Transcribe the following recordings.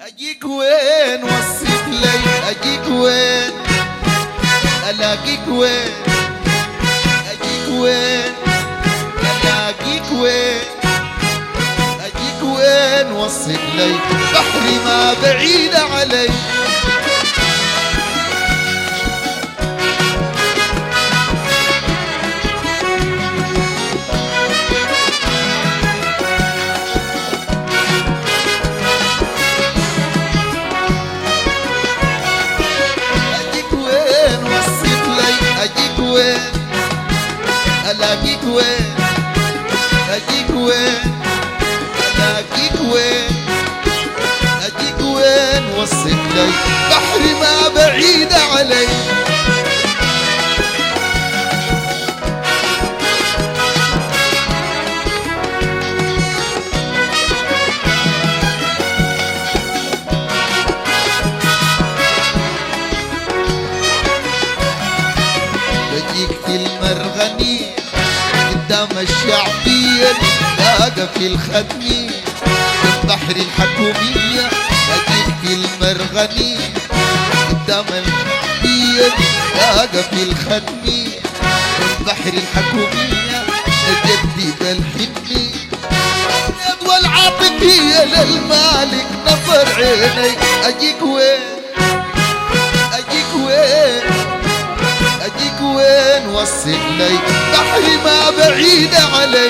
اجيك وين وصيك لي، اجيك وين الاقيك وين، اجيك وين الاقيك وين، اجيك وين وصيك لي، بحري ما بعيد علي. الاقيك وين، اجيك وين الاقيك وين، اجيك وين وصيك لي، بحري ما بعيد علي. بجيك في المرغني قدام الشعبية، لاقى في الختمي البحر الحكومية. أجيك في المرغني قدام الشعبية، لاقى في الختمي البحر الحكومية. أجدد الحني اليد والعاطفية للمالك نظر عيني. أجيك وين، أجيك وين، اجيك وين وصيك لي، بحري ما بعيد علي.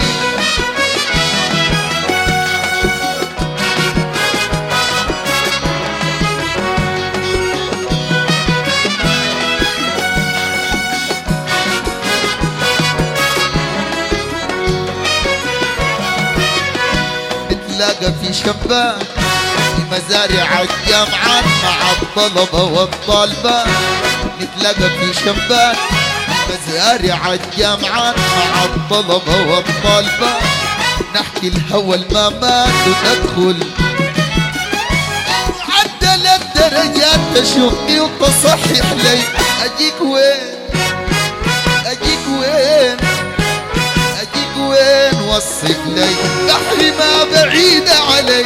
نتلاقى في شبان في مزارع الجامعات مع الطلبة والطالبات. نتلاقى في شبان مزارع الجامعات مع الطلبة والطالبات. نحكي الهوى المامات وندخل معدل الدرجات، تشوفني وتصحح لي. أجيك وين، أجيك وين، أجيك وين وصيك لي، بحري ما بعيد علي.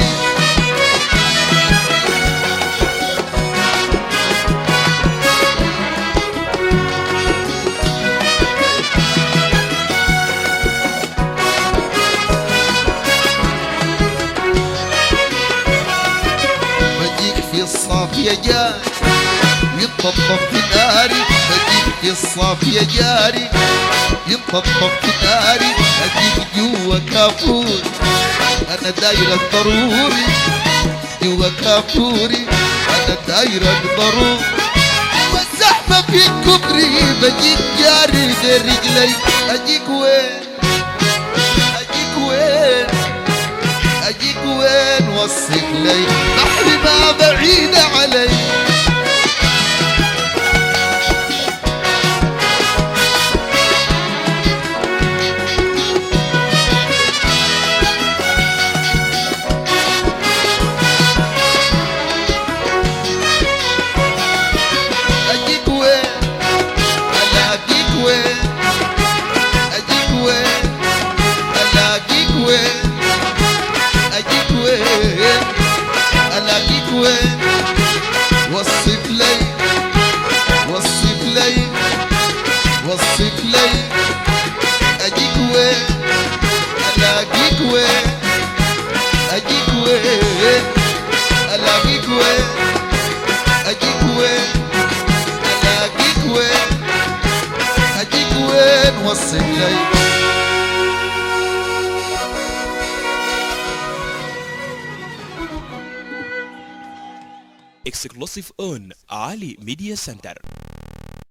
الصافية جاري يطبطب في ناري، أجيك في الصافية جاري يطبطب في ناري. أجيك جوا كافوري أنا دايرك ضروري، جوا كافوري أنا دايرك ضروري. والزحمة في كبري بجيك جاري غير رجلي. أجيك وين، أجيك وين، أجيك وين وصيك لي، بحري ما بعيد علي. أجيك وين ألاقيك وين، أجيك وين ألاقيك وين، أجيك وين ألاقيك وين وصيك لي، وصيك لي، وصيك لي. أجيك وين ألاقيك وين، أجيك وين ألاقيك وين، أجيك وين ألاقيك وين، أجيك وين وصيك لي. Exclusive on Ali Media Center.